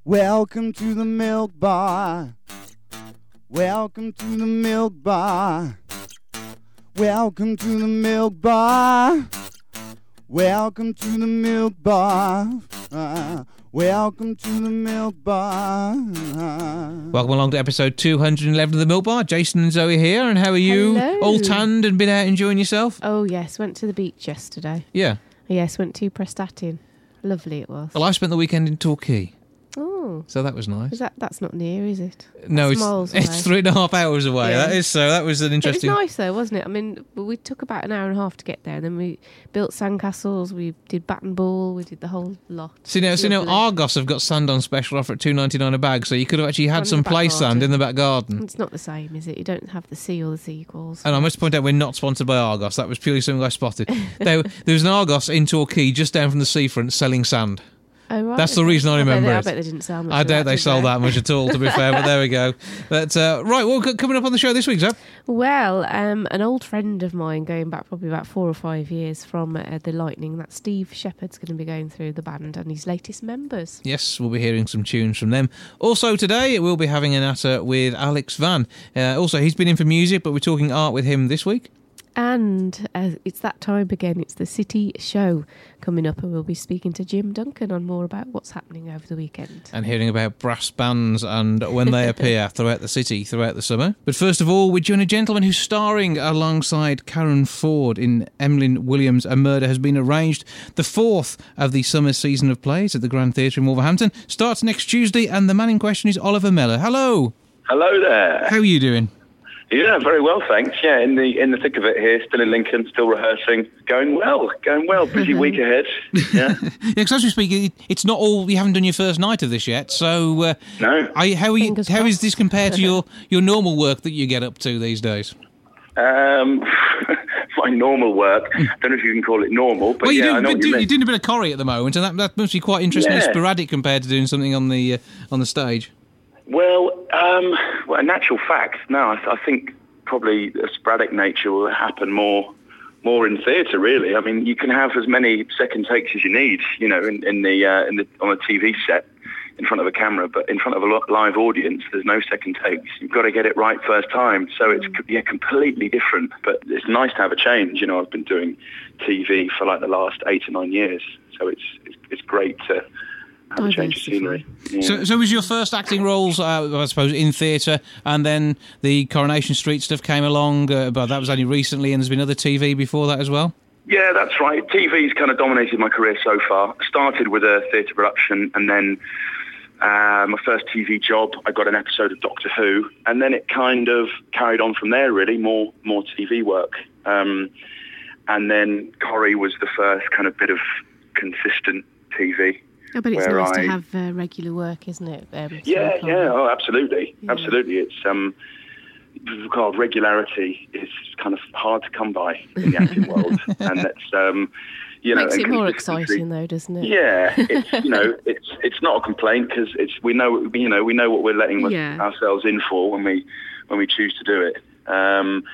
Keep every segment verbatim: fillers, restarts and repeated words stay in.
Welcome to the Milk Bar. Welcome to the Milk Bar. Welcome to the Milk Bar. Welcome to the Milk Bar. Uh, welcome to the Milk Bar. Welcome along to episode two hundred eleven of the Milk Bar. Jason and Zoe here, and how are you? Hello. All tanned and been out enjoying yourself? Oh yes, went to the beach yesterday. Yeah. Yes, went to Prestatyn. Lovely it was. Well, I spent the weekend in Torquay, Oh, so that was nice. is that that's not near, is it? No, That's it's miles away. it's three and a half hours away. Yeah. That is so. That was an interesting. It was nice though, wasn't it? I mean, we took about an hour and a half to get there, and then we built sandcastles, we did bat and ball, we did the whole lot. See now, see now, Lovely. Argos have got sand on special offer at two ninety nine a bag, so you could have actually had And some the back play garden. sand in the back garden. It's not the same, is it? You don't have the sea or the sequels. And I must point out, we're not sponsored by Argos. That was purely something I spotted. there, there was an Argos in Torquay, just down from the seafront, selling sand. Oh, right. That's the reason I remember bet they, it. I bet they didn't sell much. I of doubt that, they did sold that much at all, to be fair, but there we go. But uh, right, well, c- coming up on the show this week, Zeb. Well, um, an old friend of mine, going back probably about four or five years from uh, the Lightning, that Steve Shepherd's going to be going through the band and his latest members. Yes, we'll be hearing some tunes from them. Also today, we'll be having an natter with Alex Van. Uh, also, he's been in for music, but we're talking art with him this week. And uh, it's that time again. It's the City Show coming up, and we'll be speaking to Jim Duncan on more about what's happening over the weekend. And hearing about brass bands and when they appear throughout the city throughout the summer. But first of all, we're joining a gentleman who's starring alongside Karen Ford in Emlyn Williams' A Murder Has Been Arranged. The fourth of the summer season of plays at the Grand Theatre in Wolverhampton starts next Tuesday, and the man in question is Oliver Mellor. Hello. Hello there. How are you doing? Yeah, very well, thanks. Yeah, in the in the thick of it here, still in Lincoln, still rehearsing. Going well, going well. Busy week ahead. Yeah. Yeah, because as we speak, it- it's not all. You haven't done your first night of this yet, so uh, No. are you, how are you, Fingers how is crossed. this compared to your, your normal work that you get up to these days? Um, my normal work. Don't know if you can call it normal, but Well, yeah, you're, I know doing, what you you're mean. doing a bit of Corrie at the moment, and that, that must be quite interesting and Yeah. sporadic compared to doing something on the uh, on the stage. Well, um, well, in actual fact, no, I, I think probably a sporadic nature will happen more more in theatre, really. I mean, you can have as many second takes as you need, you know, in, in the uh, in the on a T V set in front of a camera, but in front of a lo- live audience, there's no second takes. You've got to get it right first time. So it's yeah, completely different. But it's nice to have a change. You know, I've been doing T V for like the last eight or nine years, so it's it's, it's great to have a change of scenery. Yeah. So, so was your first acting roles, uh, I suppose, in theatre, and then the Coronation Street stuff came along, uh, but that was only recently, and there's been other T V before that as well? Yeah, that's right. T V's kind of dominated my career so far. I started with a theatre production, and then uh, my first T V job, I got an episode of Doctor Who, and then it kind of carried on from there, really, more more T V work. Um, and then Corrie was the first kind of bit of consistent T V. I bet it's where nice I- to have uh, regular work, isn't it? Um, so Yeah, far. yeah, oh, absolutely, Yeah. absolutely. It's um, God, regularity is kind of hard to come by in the acting world, and that's um, you know, Makes and it more consistency- exciting, though, doesn't it? Yeah, it's you know, it's it's not a complaint because it's we know you know we know what we're letting Yeah. ourselves in for when we when we choose to do it. Um,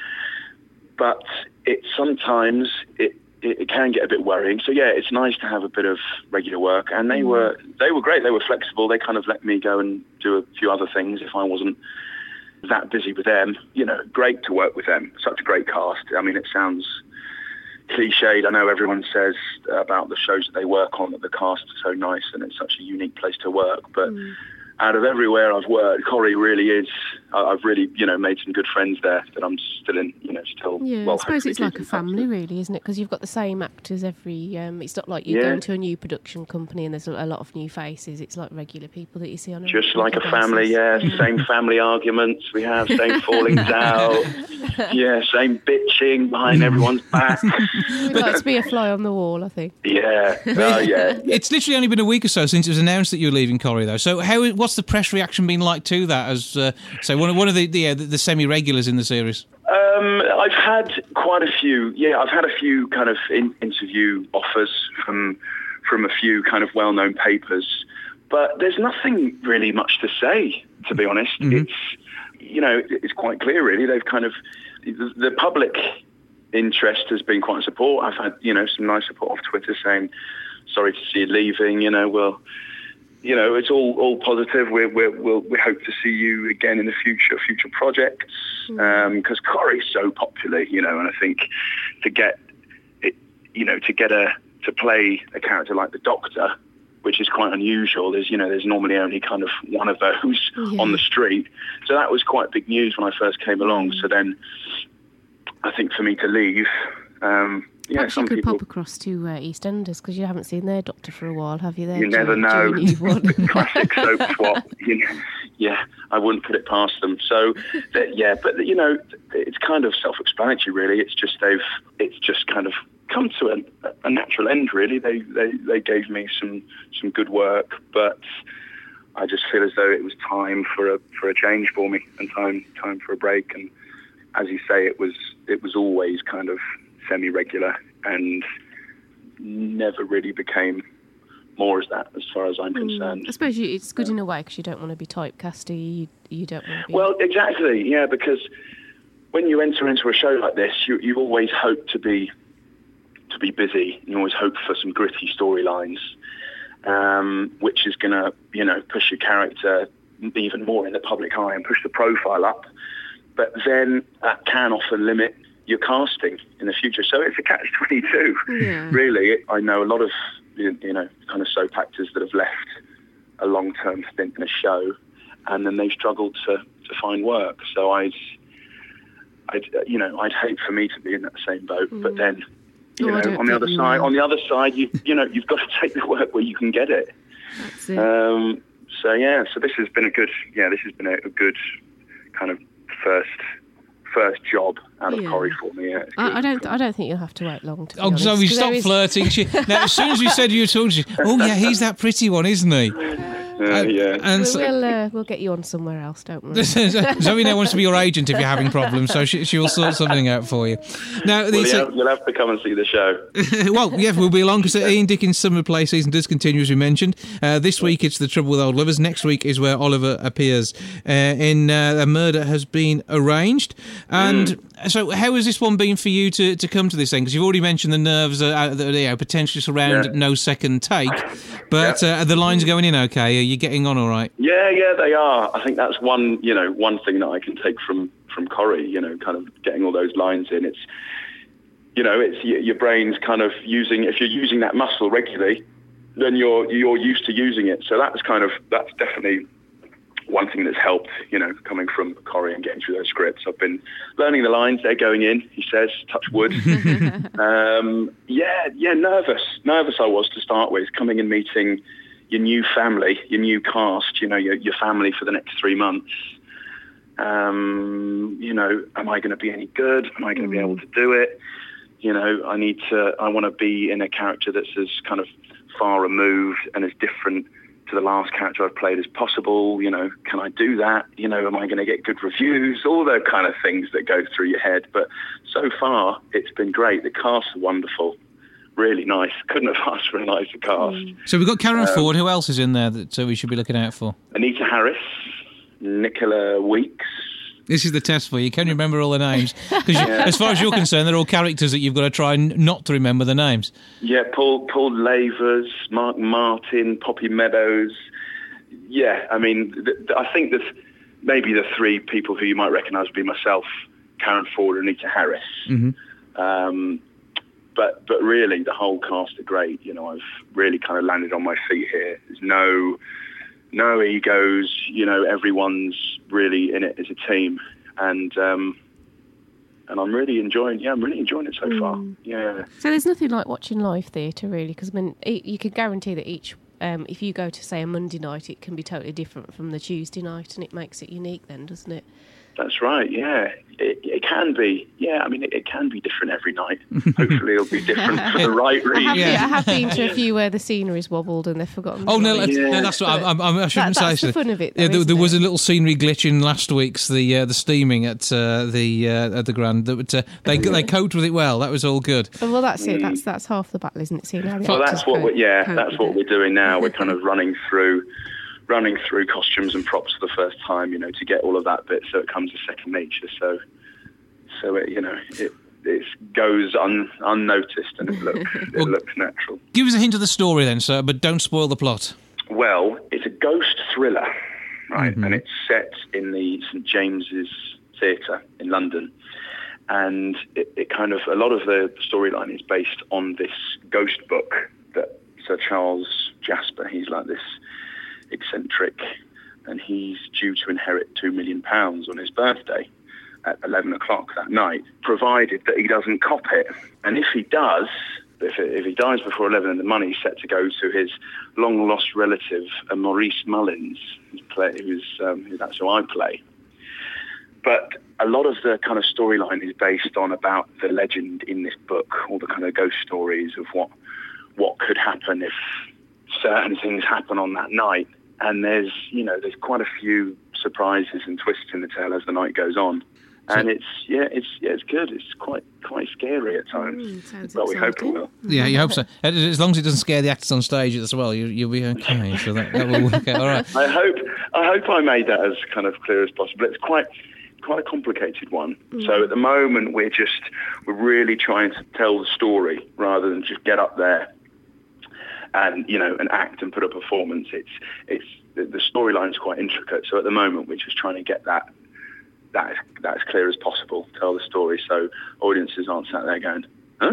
but it sometimes it, it it can get a bit worrying. So yeah, it's nice to have a bit of regular work, and they were they were great. They were flexible. They kind of let me go and do a few other things if I wasn't that busy with them. You know, great to work with them. Such a great cast. I mean, it sounds cliched. I know everyone says about the shows that they work on that the cast is so nice and it's such a unique place to work. But Mm. out of everywhere I've worked, Corrie really is. I- I've really, you know, made some good friends there that I'm still in, you know, still. Yeah, well, I suppose hopefully it's like keep a in touch family, with. really, isn't it? Because you've got the same actors every. Um, it's not like you're Yeah. going to a new production company and there's a a lot of new faces. It's like regular people that you see on a Just like a regular family, basis. yeah. Same family arguments we have, same fallings out. Yeah, same bitching behind everyone's back. We'd like to be a fly on the wall, I think. Yeah, oh yeah. It's literally only been a week or so since it was announced that you're leaving Corrie, though. So how what's the press reaction been like to that as, uh, say, one of, one of the, the, uh, the, the semi-regulars in the series? Um, I've had quite a few. Yeah, I've had a few kind of in, interview offers from from a few kind of well-known papers, but there's nothing really much to say, to be honest. Mm-hmm. It's you know it's quite clear really. They've kind of the, the public interest has been quite support. I've had you know some nice support off Twitter saying sorry to see you leaving. You know, we'll you know, it's all, all positive. We're, we're, we'll, we hope to see you again in the future, future projects, because um, Corrie's so popular, you know, and I think to get it, you know, to get a to play a character like the Doctor, which is quite unusual. There's, you know, there's normally only kind of one of those yeah. on the street, so that was quite big news when I first came along. So then, I think for me to leave. Um, Yeah, Perhaps some you could people, pop across to uh, EastEnders, because you haven't seen their Doctor for a while, have you? There, you never know. The classic soap swap. You know, yeah, I wouldn't put it past them. So, that, yeah, but you know, it's kind of self-explanatory, really. It's just they've, it's just kind of come to a, a natural end, really. They, they, they gave me some, some good work, but I just feel as though it was time for a, for a change for me, and time, time for a break. And as you say, it was, it was always kind of semi-regular and never really became more as that, as far as I'm concerned. Mm, I suppose you, it's good in a way, because you don't want to be typecasty. You, you don't want to be... Well, exactly, yeah, because when you enter into a show like this, you, you always hope to be to be busy. You always hope for some gritty storylines, um, which is going to, you know, push your character even more in the public eye and push the profile up. But then that can often limit your casting in the future. So it's a catch twenty-two, yeah. really. I know a lot of, you know, kind of soap actors that have left a long-term stint in a show, and then they've struggled to, to find work. So I'd, I'd, you know, I'd hate for me to be in that same boat. Mm. But then, you oh, know, on the other side, will. on the other side, you, you know, you've got to take the work where you can get it. That's it. Um, so yeah, so this has been a good, yeah, this has been a, a good kind of first. first job out of yeah. Corrie for me. Yeah, I, I don't. I don't think you'll have to wait long. To be oh, honest, so we stopped is... flirting. She, now, as soon as we said you were talking, she, oh yeah, he's that pretty one, isn't he? Uh, yeah. And so, we'll uh, we'll get you on somewhere else, don't we? Zoe now wants to be your agent if you're having problems, so she, she'll sort something out for you. Now, well, yeah, uh, you'll have to come and see the show. Well, yeah, we'll be along, because the Ian Dickens summer play season does continue, as we mentioned. Uh, this week it's The Trouble with Old Lovers. Next week is where Oliver appears uh, in uh, A Murder Has Been Arranged. And mm. so, how has this one been for you to, to come to this thing? Because you've already mentioned the nerves uh, that you know, potentially surround yeah. no second take, but yeah. uh, the lines are going in okay. Are you getting on all right? Yeah, yeah, they are. I think that's one, you know, one thing that I can take from, from Corrie, you know, kind of getting all those lines in. It's, you know, it's your brain's kind of using, if you're using that muscle regularly, then you're you're used to using it. So that's kind of, that's definitely one thing that's helped, you know, coming from Corrie and getting through those scripts. I've been learning the lines, they're going in, he says, touch wood. um, yeah, yeah, nervous. Nervous I was to start with, coming and meeting your new family, your new cast, you know, your, your family for the next three months. Um, you know, am I going to be any good? Am I going to be able to do it? You know, I need to, I want to be in a character that's as kind of far removed and as different to the last character I've played as possible. You know, can I do that? You know, am I going to get good reviews? All those kind of things that go through your head. But so far, it's been great. The cast are wonderful. Really nice. Couldn't have asked for a nicer cast. So we've got Karen um, Ford. Who else is in there that uh, we should be looking out for? Anita Harris, Nicola Weeks. This is the test for you. Can you remember all the names? Because yeah. as far as you're concerned, they're all characters that you've got to try n- not to remember the names. Yeah, Paul Paul Lavers, Mark Martin, Poppy Meadows. Yeah, I mean, th- th- I think there's maybe the three people who you might recognise would be myself, Karen Ford, and Anita Harris. Mm-hmm. Um, but but really, the whole cast are great. You know, I've really kind of landed on my feet here. There's no no egos. You know, everyone's really in it as a team, and um, and I'm really enjoying. Yeah, I'm really enjoying it so mm. far. Yeah. So there's nothing like watching live theatre, really, because I mean, you can guarantee that each, um, if you go to say a Monday night, it can be totally different from the Tuesday night, and it makes it unique, then, doesn't it? That's right, yeah. It, it can be. Yeah, I mean, it, it can be different every night. Hopefully it'll be different for the right reason. I have, yeah. I have been to a few where the scenery's wobbled and they've forgotten. Oh, no, yeah. no, that's what I, I, I shouldn't that, say. That's the fun of it, though, yeah, there, there was it? a little scenery glitch in last week's, the uh, the steaming at uh, the uh, at the Grand. That uh, they they coped with it well. That was all good. Oh, well, that's it. That's that's half the battle, isn't it? Seeing how the well, that's what we're, yeah, that's what it. we're doing now. We're kind of running through... running through costumes and props for the first time, you know, to get all of that bit, so it comes as second nature. So, so it, you know, it it goes un, unnoticed and it looks it well, looks natural. Give us a hint of the story then, sir, but don't spoil the plot. well. It's a ghost thriller, right? Mm-hmm. And it's set in the St James's Theatre in London. And it, it kind of, a lot of the storyline is based on this ghost book that Sir Charles Jasper, he's like this eccentric, and he's due to inherit two million pounds on his birthday at eleven o'clock that night, provided that he doesn't cop it. And if he does, if, it, if he dies before eleven and the money's set to go to his long-lost relative, uh, Maurice Mullins, who's play, who's, um, who, that's who I play. But a lot of the kind of storyline is based on about the legend in this book, all the kind of ghost stories of what what could happen if certain things happen on that night. And there's, you know, there's quite a few surprises and twists in the tale as the night goes on. And it's, yeah, it's yeah, it's good. It's quite quite scary at times. Mm, sounds but we hope it exciting. will. Yeah, you hope so. As long as it doesn't scare the actors on stage as well, you, you'll be okay. So that, that will work out all right. I hope I hope I made that as kind of clear as possible. It's quite quite a complicated one. Mm. So at the moment we're just we're really trying to tell the story rather than just get up there and, you know, and act and put a performance. It's it's the, the storyline's quite intricate. So at the moment we're just trying to get that that that as clear as possible, tell the story so audiences aren't sat there going, huh?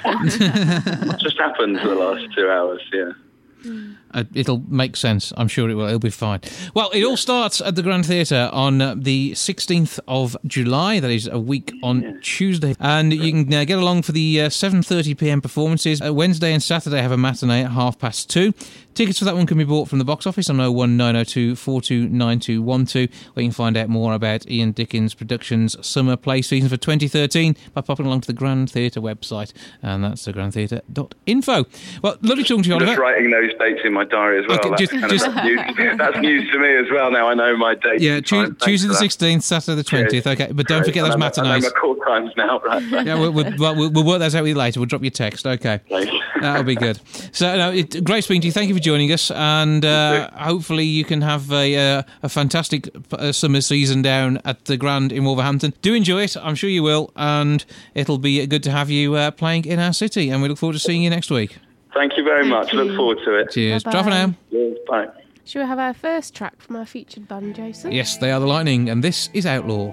What just happened for the last two hours? Yeah. Uh, it'll make sense. I'm sure it will. It'll be fine. Well, it all starts at the Grand Theatre on uh, the sixteenth of July. That is a week on Yeah. Tuesday. And you can uh, get along for the uh, seven thirty p m performances. Uh, Wednesday and Saturday have a matinee at half past two. Tickets for that one can be bought from the box office on oh one nine oh two, four two nine two one two, where you can find out more about Ian Dickens Productions' summer play season for twenty thirteen by popping along to the Grand Theatre website, and that's the grand theatre dot info. Well, lovely talking to you, I'm Oliver. just writing those dates in my diary as well. Okay, that's, just- kind of, just- that's, news, that's news to me as well. Now I know my dates. Yeah, and Tu- times. Thanks Tuesday for the that. sixteenth, Saturday the twentieth. Cheers. Okay, but don't Great. forget those I know my- matinees. I know my call times now, right? Yeah, we'll, we'll, we'll, we'll work those out with you later. We'll drop you a text. Okay, Thanks. that'll be good. So, no, it, great speaking to you. Thank you for joining us, and uh, hopefully you can have a, uh, a fantastic uh, summer season down at the Grand in Wolverhampton. Do enjoy it. I'm sure you will, and it'll be good to have you uh, playing in our city. And we look forward to seeing you next week. Thank you very Thank much. you. Look forward to it. Cheers. Bye-bye. Bye for now. Cheers. Bye. Shall we have our first track from our featured band, Jason? Yes, they are the Lightning, and this is Outlaw.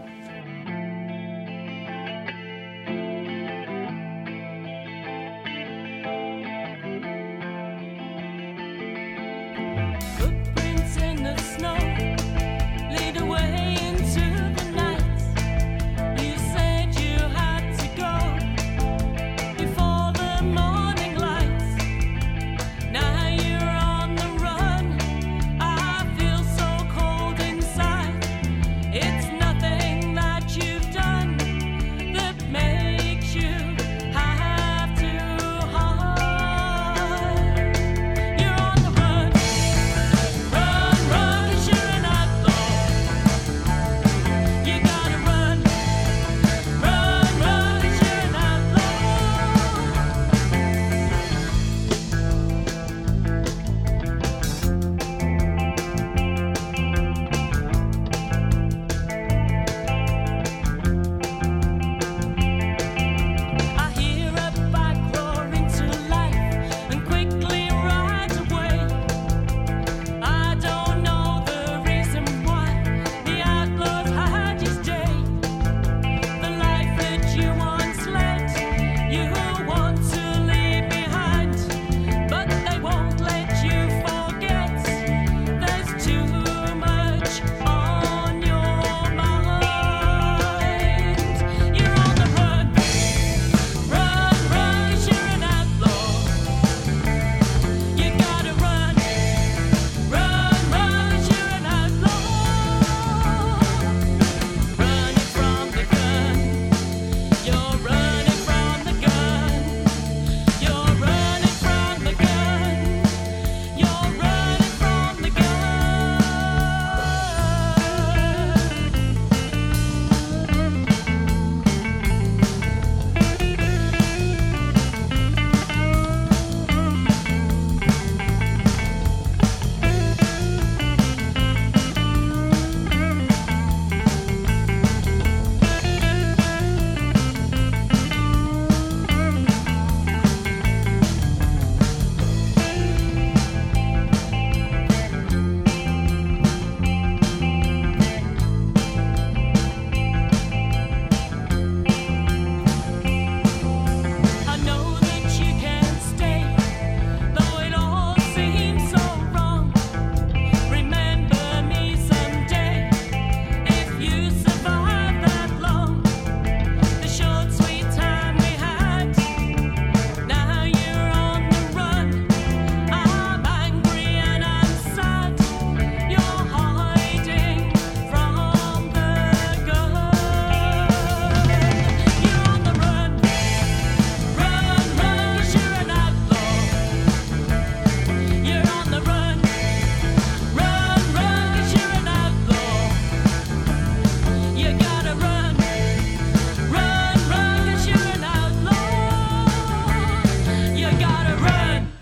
Footprints in the snow lead away into the night. You said you had to go before the morning lights. Now you're on the run. I feel so cold inside. It's nothing that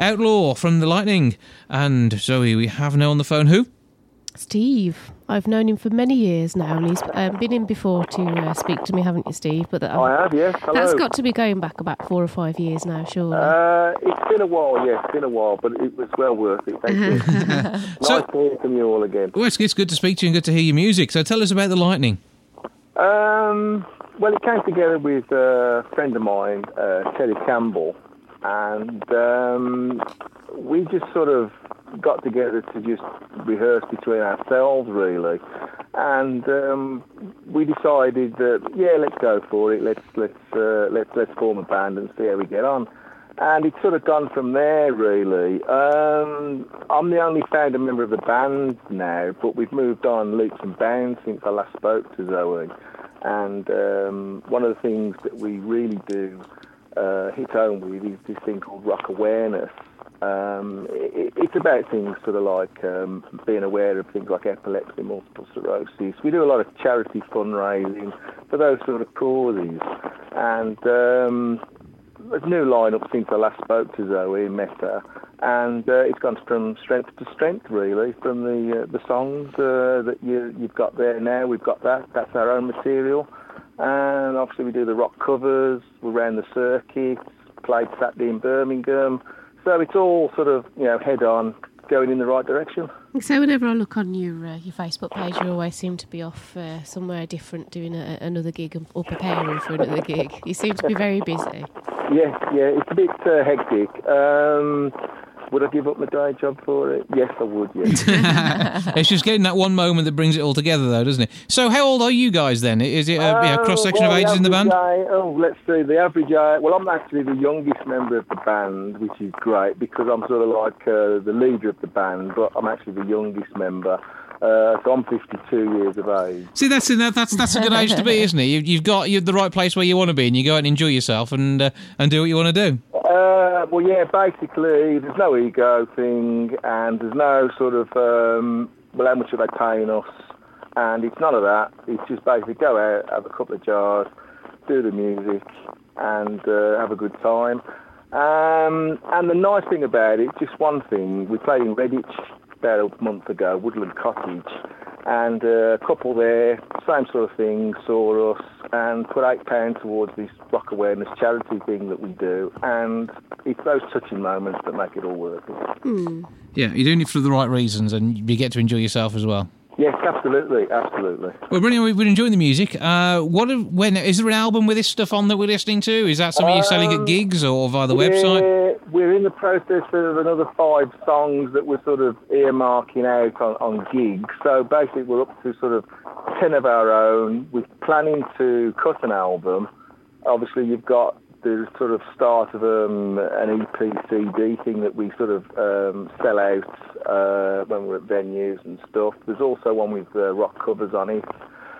Outlaw from The Lightning. And Zoe, we have now on the phone who? Steve. I've known him for many years now, and he's um, been in before to uh, speak to me, haven't you, Steve? But that, I have, yes. Hello. That's got to be going back about four or five years now, surely. Uh, it's been a while, yes, it's been a while, but it was well worth it. Thank you. So- Nice to hear from you all again. Well, it's, it's good to speak to you and good to hear your music. So tell us about The Lightning. Um, well, it came together with a friend of mine, uh, Terry Campbell, and um, we just sort of got together to just rehearse between ourselves, really. And um, we decided that, yeah, let's go for it. Let's let's uh, let's let's form a band and see how we get on. And it's sort of gone from there, really. Um, I'm the only founder member of the band now, but we've moved on leaps and bounds since I last spoke to Zoe. And um, one of the things that we really do uh, hit home with is this thing called rock awareness. Um, it, it's about things sort of like um, being aware of things like epilepsy, multiple sclerosis. We do a lot of charity fundraising for those sort of causes. And um, there's a new lineup since I last spoke to Zoe and met her, and uh, it's gone from strength to strength, really, from the uh, the songs uh, that you, you've got there now. We've got that. That's our own material. And obviously we do the rock covers. We're around the circuit, played Saturday in Birmingham. So it's all sort of, you know, head on, going in the right direction. So whenever I look on your uh, your Facebook page, you always seem to be off uh, somewhere different, doing a, another gig or preparing for another gig. You seem to be very busy. Yes, yeah, it's a bit uh, hectic. Um, would I give up my day job for it? Yes, I would, yes. It's just getting that one moment that brings it all together, though, doesn't it? So how old are you guys, then? Is it a yeah, Uh, cross-section well, of ages in the band? average age- oh, let's see, the average age... Well, I'm actually the youngest member of the band, which is great, because I'm sort of like uh, the leader of the band, but I'm actually the youngest member. Uh, so I'm fifty-two years of age. See, that's that, that's that's a good age to be, isn't it? You've, you've got you're the right place where you want to be, and you go out and enjoy yourself and uh, and do what you want to do. Uh, well, yeah, basically, there's no ego thing, and there's no sort of, um, well, how much are they paying us? And it's none of that. It's just basically go out, have a couple of jars, do the music, and uh, have a good time. Um, and the nice thing about it, just one thing, we played in Redditch about a month ago, Woodland Cottage, and uh, a couple there, same sort of thing, saw us and put eight pounds towards this rock awareness charity thing that we do, and it's those touching moments that make it all worth it. Yeah, you're doing it for the right reasons, and you get to enjoy yourself as well. Yes, absolutely, absolutely. Well, brilliant. We've been enjoying the music. Uh, what? When is there an album with this stuff on that we're listening to? Is that something you're selling at gigs or via the website? We're, we're in the process of another five songs that we're sort of earmarking out on, on gigs. So basically we're up to sort of ten of our own. We're planning to cut an album. Obviously you've got the sort of start of um, an E P C D thing that we sort of um, sell out uh, when we're at venues and stuff. There's also one with uh, rock covers on it.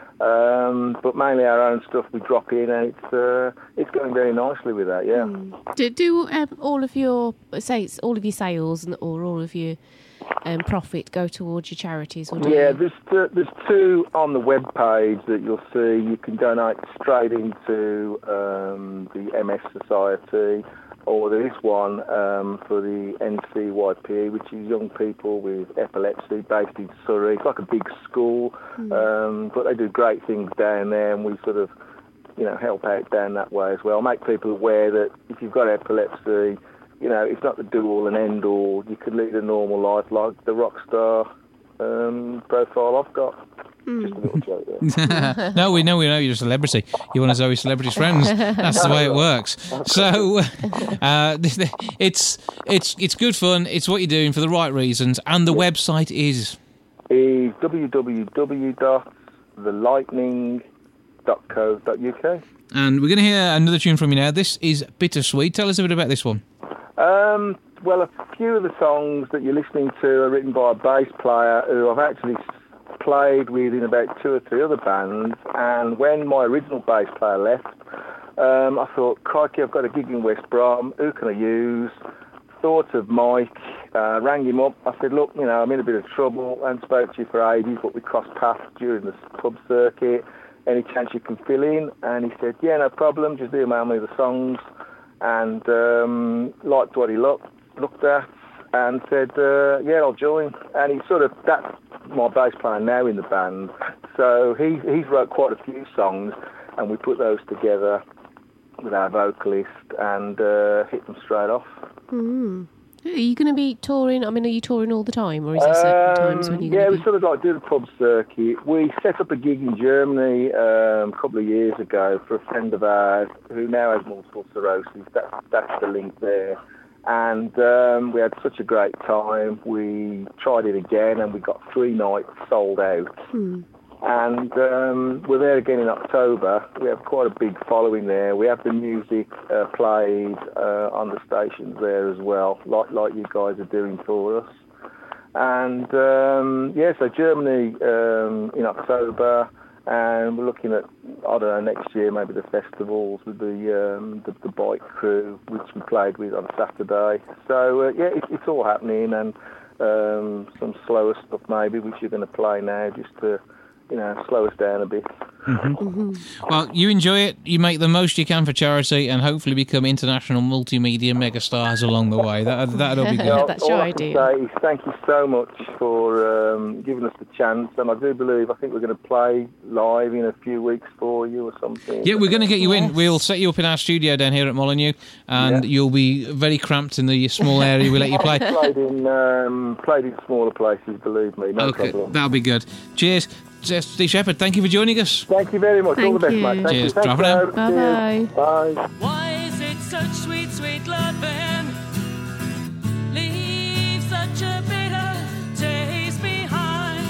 Um, but mainly our own stuff we drop in, and it's uh, it's going very nicely with that, yeah. Do, do um, all of your say it's all of your sales and or all of your um, profit go towards your charities? Or do Yeah, you... there's two, there's two on the web page that you'll see. You can donate straight into um, the M S Society, or there is one um, for the N C Y P, which is young people with epilepsy, based in Surrey. It's like a big school, Mm. um, but they do great things down there, and we sort of, you know, help out down that way as well. Make people aware that if you've got epilepsy, you know, it's not the do-all and end-all. You could lead a normal life like the rock star um, profile I've got. Just a little joke there. No, we know we know you're a celebrity. You're one of Zoe's celebrities' friends. That's the way it works. So uh, it's it's it's good fun. It's what you're doing for the right reasons, and the website is Is w w w dot the lightning dot co dot u k. And we're going to hear another tune from you now. This is Bittersweet. Tell us a bit about this one. Um, well, a few of the songs that you're listening to are written by a bass player who I've actually played with in about two or three other bands, and when my original bass player left, um, I thought, crikey, I've got a gig in West Brom, who can I use? Thought of Mike, uh, rang him up. I said, look, you know, I'm in a bit of trouble, I haven't spoke to you for ages, but we crossed paths during the pub circuit. Any chance you can fill in? And he said, yeah, no problem, just email me the songs. And um, liked what he looked, looked at and said, uh, yeah, I'll join. And he sort of, that's my bass player now in the band. So he he's wrote quite a few songs, and we put those together with our vocalist and uh, hit them straight off. Mm. Are you going to be touring? I mean, are you touring all the time, or is it certain times when Um, you're yeah, going we to be... sort of like do the pub circuit. We set up a gig in Germany um, a couple of years ago for a friend of ours who now has multiple sclerosis. That's, that's the link there. And um, we had such a great time. We tried it again, and we got three nights sold out. Hmm. And um, we're there again in October. We have quite a big following there. We have the music uh, played uh, on the stations there as well, like like you guys are doing for us. And um, yeah, so Germany um, in October, and we're looking at, I don't know, next year maybe the festivals with the um, the, the bike crew, which we played with on Saturday. So uh, yeah, it, it's all happening, and um, some slower stuff maybe which you're going to play now just to, you know, slow us down a bit. Well, you enjoy it, you make the most you can for charity, and hopefully become international multimedia megastars along the way. That, that'll be good. Yeah, that's all your I idea. can say is thank you so much for um, giving us the chance, and I do believe, I think we're going to play live in a few weeks for you or something. Yeah, we're going to get you in. Yes. We'll set you up in our studio down here at Molyneux, and Yeah. you'll be very cramped in the small area we let you play. played in um, played in smaller places, believe me, no Okay, problem. that'll be good. Cheers. Steve Shepherd, thank you for joining us. Thank you very much. All the best, Thank mate. you. Thank Cheers. you. Thanks, Drop it out. Joe. Cheers. Bye-bye. Bye. Why is it such sweet, sweet loving? Leave such a bitter taste behind.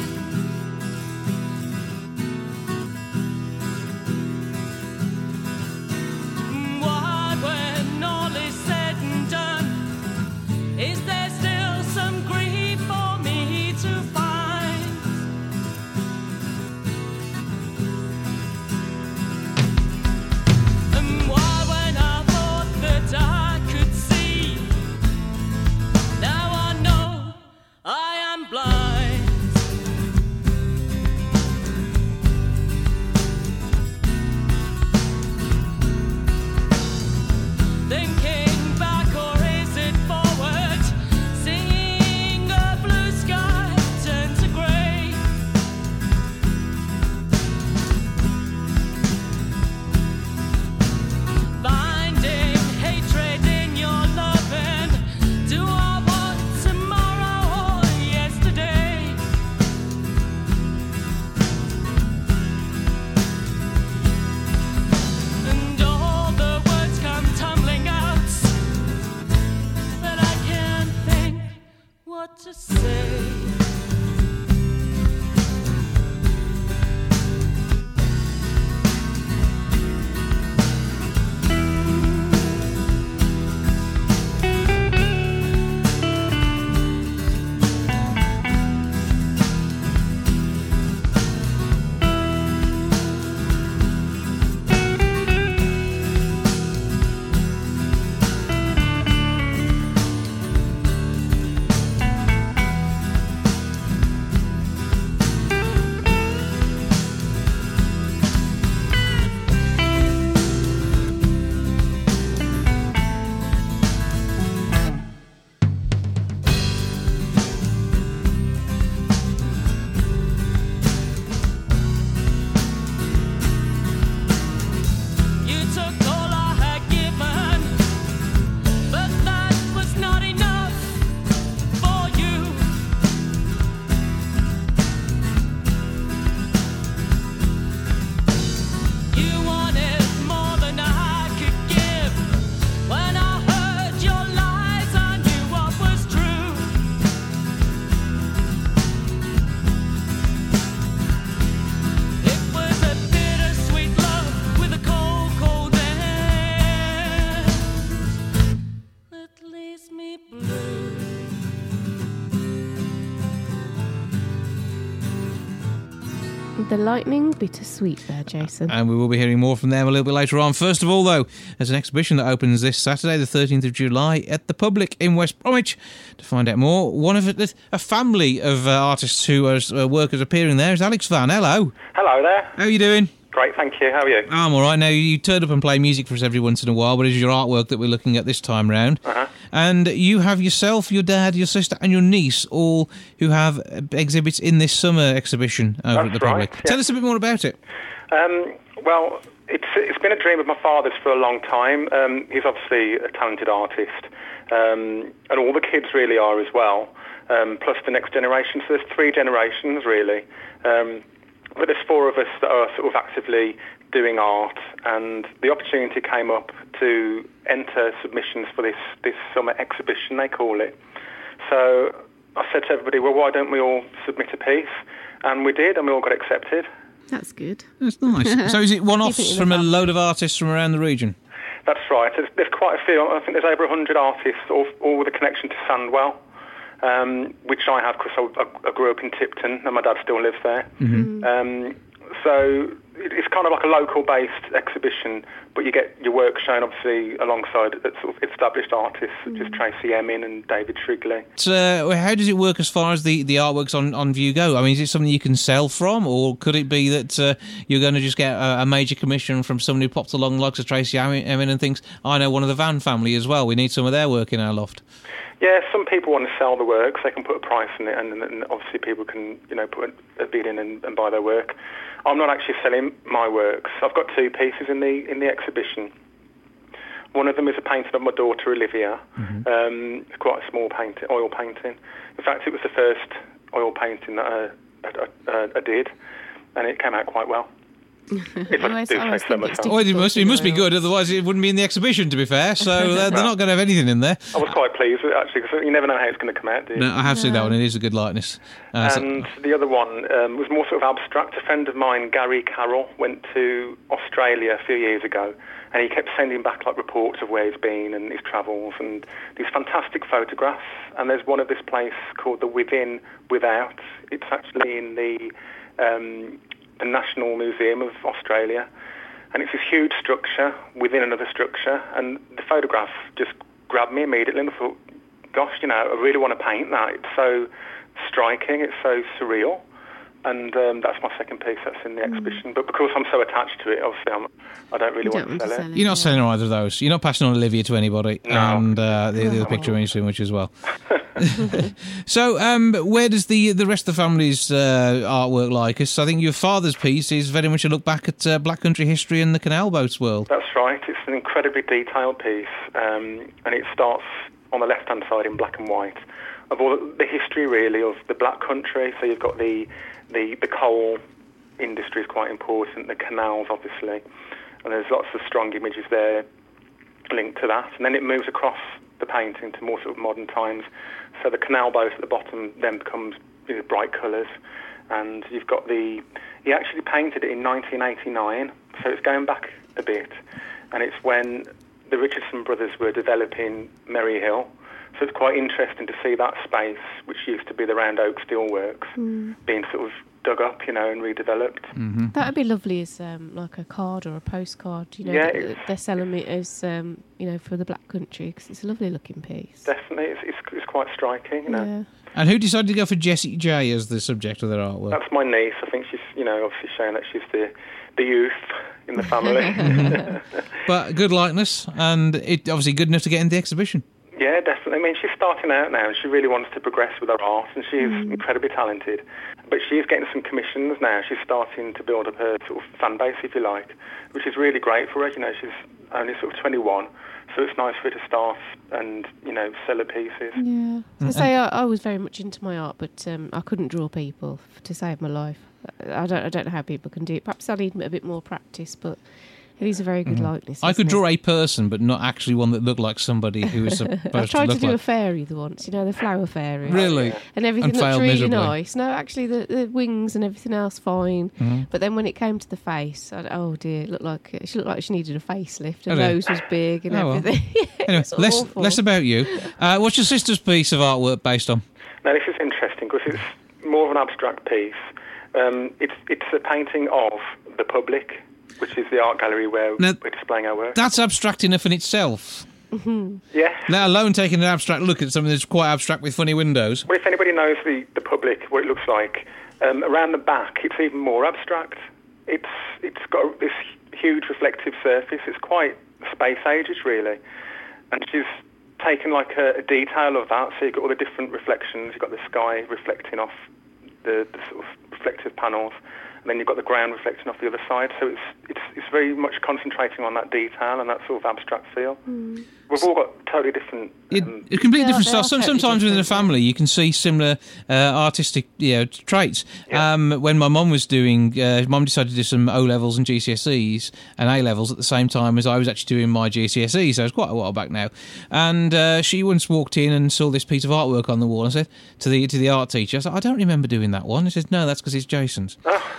Why, when all is said and done, is there still some grief for me to find? And why, when I thought that I could see, now I know I am blind. Thinking back, or is it forward? Seeing a blue sky turn to grey. Finding hatred in your loving. Do I want tomorrow or yesterday? And all the words come tumbling out, but I can't think what to say. You took all I had given, but that was not enough for you. You wanted more than I could give. When I heard your lies, I knew what was true. It was a bittersweet love with a cold, cold end that leaves me blue. The lightning bittersweet there, Jason. And we will be hearing more from them a little bit later on. First of all, though, there's an exhibition that opens this Saturday, the thirteenth of July, at the Public in West Bromwich. To find out more, one of it, a family of uh, artists who are uh, workers appearing there is Alex Van. Hello. Hello there. How are you doing? Great, thank you. How are you? I'm all right. Now, you turn up and play music for us every once in a while, but it's your artwork that we're looking at this time round. Uh-huh. And you have yourself, your dad, your sister and your niece all who have exhibits in this summer exhibition over That's at the right, Public. yeah. Tell us a bit more about it. Um, well, it's it's been a dream of my father's for a long time. Um, he's obviously a talented artist, um, and all the kids really are as well, um, plus the next generation. So there's three generations, really. Um, but there's four of us that are sort of actively doing art, and the opportunity came up to enter submissions for this, this summer exhibition, they call it. So I said to everybody, well, why don't we all submit a piece? And we did, and we all got accepted. That's good. That's nice. So is it one-offs Keep it in the from a family. load of artists from around the region? That's right. There's, there's quite a few. I think there's over one hundred artists, all, all with a connection to Sandwell, um, which I have because I, I, I grew up in Tipton and my dad still lives there. Mm-hmm. Um, so it, it's kind of like a local-based exhibition, but you get your work shown, obviously, alongside sort of established artists such as Tracy Emin and David Shrigley. So, uh, how does it work as far as the, the artworks on, on view go? I mean, is it something you can sell from, or could it be that uh, you're going to just get a, a major commission from someone who popped along, like Tracy Emin, and thinks, I know one of the Van family as well, we need some of their work in our loft? Yeah, some people want to sell the works. They can put a price on it, and, and obviously people can, you know, put a bid in and, and buy their work. I'm not actually selling my works. I've got two pieces in the in the exhibition. One of them is a painting of my daughter Olivia. Mm-hmm. Um, it's quite a small painting, oil painting. In fact, it was the first oil painting that I, I, I, I did, and it came out quite well. If I always- do I always say so think it's myself. Well, it must, it must be Difficult, good, otherwise it wouldn't be in the exhibition, to be fair. So uh, they're not going to have anything in there. I was quite pleased with it, actually, because you never know how it's going to come out, do you? No, I have seen that one. It is a good likeness. Uh, so- And the other one um, was more sort of abstract. A friend of mine, Gary Carroll, went to Australia a few years ago, and he kept sending back like reports of where he's been and his travels and these fantastic photographs. And there's one of this place called the Within Without. It's actually in the um, the National Museum of Australia, and it's this huge structure within another structure. And the photograph just grabbed me immediately, and I thought, gosh, you know, I really want to paint that. It's so striking, it's so surreal. And um, that's my second piece that's in the exhibition. But because I'm so attached to it, obviously I'm, I don't really You want don't to want to sell it. sell it. You're not yeah. selling either of those. You're not passing on Olivia to anybody. No. And uh, the, the other picture ain't too much as well. So, um, where does the the rest of the family's uh, artwork like us? I think your father's piece is very much a look back at uh, Black Country history and the canal boats world. That's right. It's an incredibly detailed piece, um, and it starts on the left-hand side in black and white of all the, the history, really, of the Black Country. So you've got the the, the coal industry is quite important, the canals, obviously, and there's lots of strong images there linked to that. And then it moves across the painting to more sort of modern times. So the canal boat at the bottom then becomes, you know, bright colours, and you've got the... He actually painted it in nineteen eighty-nine, so it's going back a bit, and it's when the Richardson brothers were developing Merry Hill. So it's quite interesting to see that space, which used to be the Round Oak Steelworks, Mm. being sort of dug up, you know, and redeveloped. Mm. That would be lovely as um, like a card or a postcard. You know, Yeah, that- it's- they're selling it as um, you know, for the Black Country because it's a lovely looking piece. Definitely, it's, it's, it's quite striking, you know. Yeah. And who decided to go for Jessie J as the subject of their artwork? That's my niece. I think she's, you know, obviously showing that she's the the youth in the family. But good likeness, and it obviously good enough to get in the exhibition. Yeah, definitely. I mean, she's starting out now, and she really wants to progress with her art, and she's incredibly talented. But she's getting some commissions now. She's starting to build up her sort of fan base, if you like, which is really great for her. You know, she's only sort of twenty-one, so it's nice for her to start and, you know, sell her pieces. Yeah. I say I, I was very much into my art, but um, I couldn't draw people f- to save my life. I don't. I don't know how people can do it. Perhaps I need a bit more practice, but it is a very good likeness. I could isn't draw it? a person, but not actually one that looked like somebody who was supposed I tried to to look do a like. fairy the once, you know, the flower fairy. Really? And everything And looked failed really miserably. nice. No, actually, the, the wings and everything else fine. Mm-hmm. But then when it came to the face, I, oh dear, it looked like she looked like she needed a facelift. Her Oh, dear. nose was big and Oh, well. everything. Yeah, it Anyway, was less awful. less about you. Uh, what's your sister's piece of artwork based on? Now, this is interesting because it's more of an abstract piece. Um, it's it's a painting of the Public, which is the art gallery where Now, we're displaying our work. That's abstract enough in itself. Yeah. Let alone taking an abstract look at something that's quite abstract with funny windows. Well, if anybody knows the, the Public, what it looks like, um, around the back, it's even more abstract. it's it's got this huge reflective surface. It's quite space ageish, really. And she's taken like a, a detail of that. So you've got all the different reflections. You've got the sky reflecting off the, the sort of reflective panels, and then you've got the ground reflecting off the other side. So it's it's it's very much concentrating on that detail and that sort of abstract feel. Mm. We've all got totally different. It, Um, it completely They are- different they styles. are Some, totally sometimes within a different, family, you can see similar uh, artistic, you know, traits. Yeah. Um, when my mum was doing, uh, mum decided to do some O levels and G C S Es and A levels at the same time as I was actually doing my G C S Es. So it was quite a while back now. And uh, she once walked in and saw this piece of artwork on the wall and said to the to the art teacher, I said, I don't remember doing that one. He said, no, that's because it's Jason's.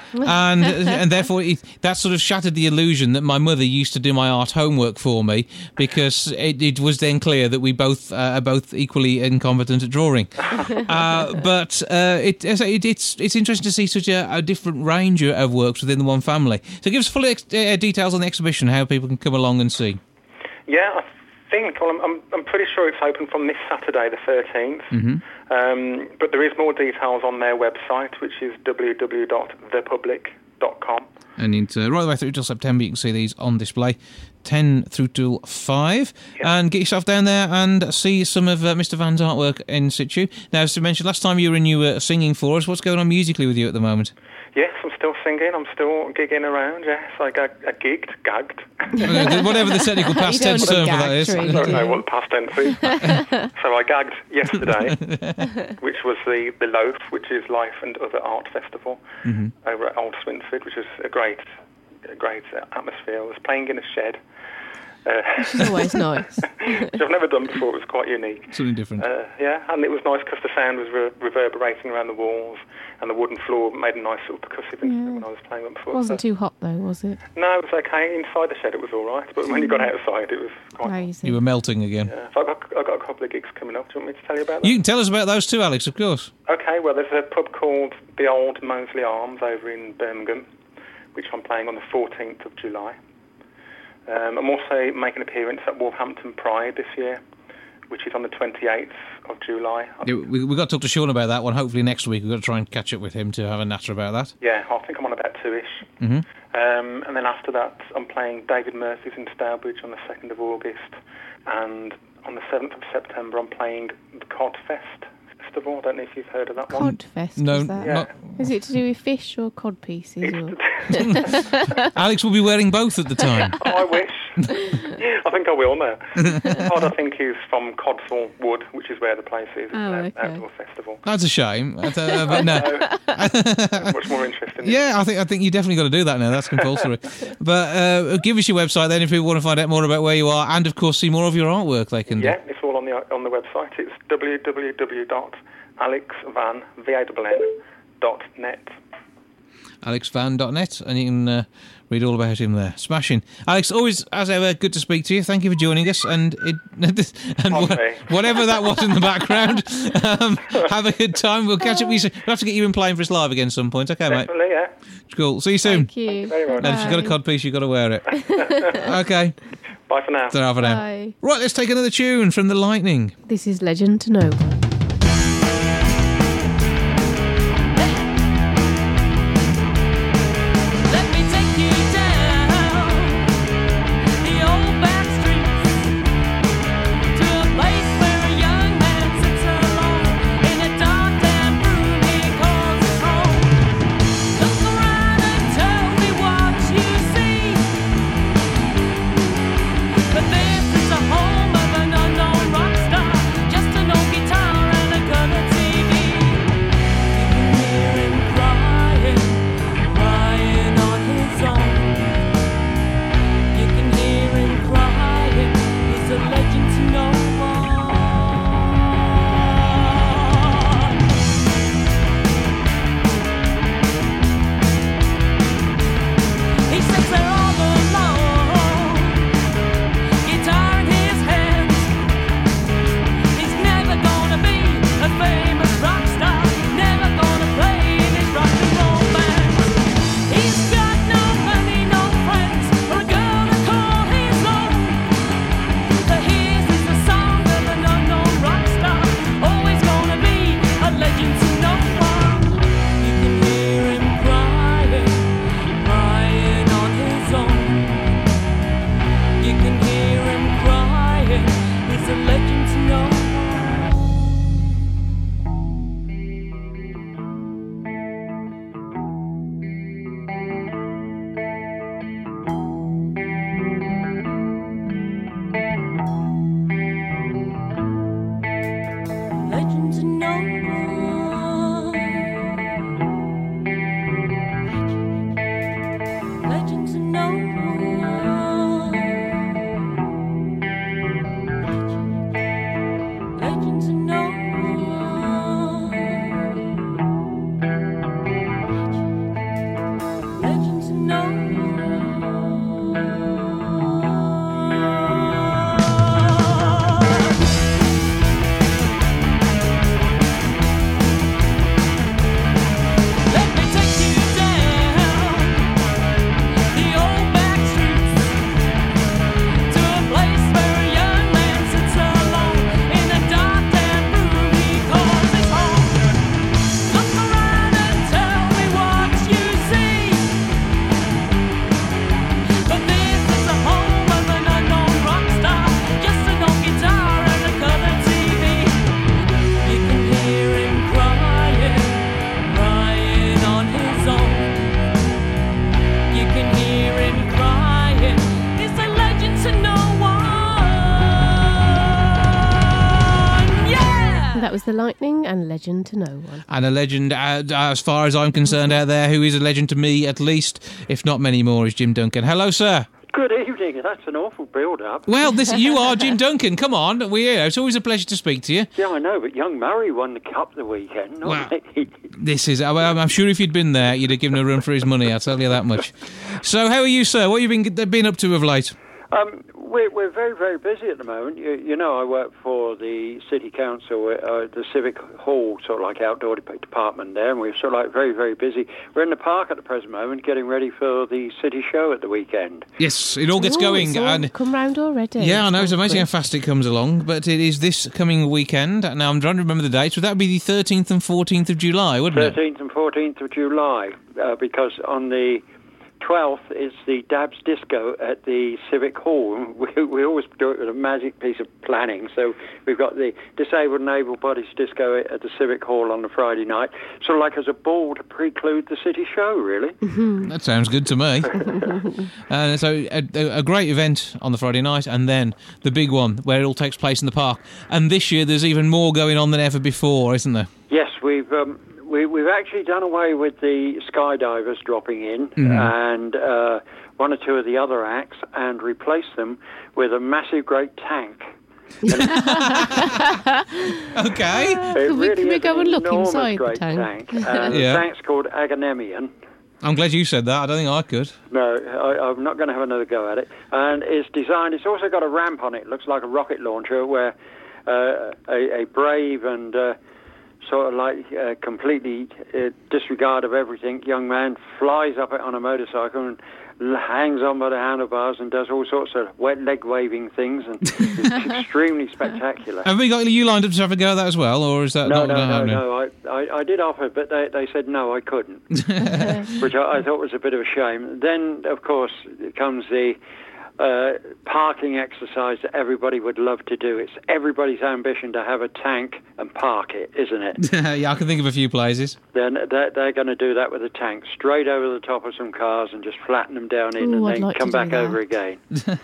and and therefore it, that sort of shattered the illusion that my mother used to do my art homework for me, because it, it was then clear that we both uh, are both equally incompetent at drawing. uh, but uh, it, it, it's it's interesting to see such a, a different range of works within the one family. So give us full ex- uh, details on the exhibition, how people can come along and see. Yeah, I think, well, I'm, I'm, I'm pretty sure it's open from this Saturday, the thirteenth. Mm-hmm. Um, but there is more details on their website, which is w w w dot the public dot com. And into, right the way through till September, you can see these on display, ten through till five. Yep. And get yourself down there and see some of uh, Mister Van's artwork in situ. Now, as you mentioned, last time you were in, you were singing for us. What's going on musically with you at the moment? Yes, I'm still singing. I'm still gigging around. Yes, I, gag- I gigged, gagged. Whatever the technical past You don't tense term for that gag, is. really. I don't do. know what the past tense is. So I gagged yesterday, which was the, the Loaf, which is Life and Other Art Festival Mm-hmm. over at Old Swinsford, which was a great, a great uh, atmosphere. I was playing in a shed. Uh, Which is always nice. which I've never done before. It was quite unique. Something different. Uh, yeah, and it was nice because the sound was re- reverberating around the walls, and the wooden floor made a nice sort of percussive instrument Yeah. when I was playing it before. It wasn't so- too hot, though, was it? No, it was okay. Inside the shed it was all right, but when you got outside it was quite... Crazy. You were melting again. Yeah. So I've got, I've got a couple of gigs coming up. Do you want me to tell you about that? You can tell us about those too, Alex, of course. Okay, well, there's a pub called the Old Moseley Arms over in Birmingham, which I'm playing on the fourteenth of July. Um, I'm also making an appearance at Wolverhampton Pride this year, which is on the twenty-eighth of July. Yeah, we, we've got to talk to Sean about that one. Hopefully next week we've got to try and catch up with him to have a natter about that. Yeah, I think I'm on about two-ish. Mm-hmm. Um, and then after that, I'm playing David Murphy's in Stourbridge on the second of August. And on the seventh of September, I'm playing the Cod Fest Festival. I don't know if you've heard of that one. Cod Fest, No, is that? Yeah. not- Is it to do with fish or cod pieces? Or? Alex will be wearing both at the time. Oh, I wish. I think I will now. Cod, I think, is from Codsall Wood, which is where the place is. It's Oh, an out- okay. outdoor festival. That's a shame. Uh, but no. It's much more interesting. Yeah, I think I think you definitely got to do that now. That's compulsory. But uh, give us your website then if people want to find out more about where you are, and of course see more of your artwork. They can do. Yeah, it's all on the on the website. It's w w w dot alex van dot net. alex van dot net, and you can uh, read all about him there. Smashing. Alex, always, as ever, good to speak to you. Thank you for joining us. And it, and wha- Okay. whatever that was in the background, um, have a good time. We'll catch up with you soon. We'll have to get you in playing for us live again some point. Okay, mate. Definitely, yeah. Cool. See you soon. Thank you. very much. And if you've got a cod piece, you've got to wear it. Okay. Bye for now. Ta-ra for now. Bye. Right, let's take another tune from The Lightning. This is Legend to Know. Let me take you down the old back streets to a place where a young man sits alone in a dark damp room he calls his home. Look around and tell me what you see. But this is a home of an unknown rock star, just an old guitar legend to no one. And a legend, uh, as far as I'm concerned out there, who is a legend to me at least, if not many more, is Jim Duncan. Hello, sir. Good evening. That's an awful build-up. Well, this you are Jim Duncan. Come on. We, you know, it's always a pleasure to speak to you. Yeah, I know, but young Murray won the cup the weekend, not Well, me. This is, well, I'm sure if you'd been there, you'd have given a run for his money, I'll tell you that much. So how are you, sir? What have you been, been up to of late? Um, we're, we're very, very busy at the moment. You, you know, I work for the City Council, uh, the Civic Hall, sort of like outdoor de- department there, and we're sort of like very, very busy. We're in the park at the present moment getting ready for the city show at the weekend. Yes, it all gets Ooh, going. it's all and come round already. Yeah, I know, it's gone amazing how quick. fast it comes along, but it is this coming weekend. Now, I'm trying to remember the dates, but that would be the thirteenth and fourteenth of July, wouldn't it? thirteenth and fourteenth of July, uh, because on the twelfth is the Dabs Disco at the Civic Hall. We, we always do it with a magic piece of planning. So we've got the Disabled and Able Bodies Disco at the Civic Hall on the Friday night, sort of like as a ball to preclude the city show, really. That sounds good to me. uh, so a, a great event on the Friday night, and then the big one where it all takes place in the park. And this year there's even more going on than ever before, isn't there? Yes, we've um, we, we've actually done away with the skydivers dropping in Mhm. and uh, one or two of the other acts, and replaced them with a massive, great tank. Okay. It Could we- really can we is go an and look enormous, inside the great tank? And Yeah. the tank's called Agamemnon. I'm glad you said that. I don't think I could. No, I, I'm not going to have another go at it. And it's designed, it's also got a ramp on it. It looks like a rocket launcher where uh, a, a brave and uh, sort of like uh, completely uh, disregard of everything young man flies up it on a motorcycle and l- hangs on by the handlebars and does all sorts of wet leg waving things, and it's extremely spectacular. Have we got you lined up to have a go at that as well, or is that No, not no, not no, happening? no. I, I, I did offer, but they, they said no, I couldn't, which I, I thought was a bit of a shame. Then, of course, comes the uh, parking exercise that everybody would love to do. It's everybody's ambition to have a tank and park it, isn't it? Yeah, I can think of a few places. Then they're, they're going to do that with a tank, straight over the top of some cars and just flatten them down in, Ooh, and I'd then like come to do back that. over again.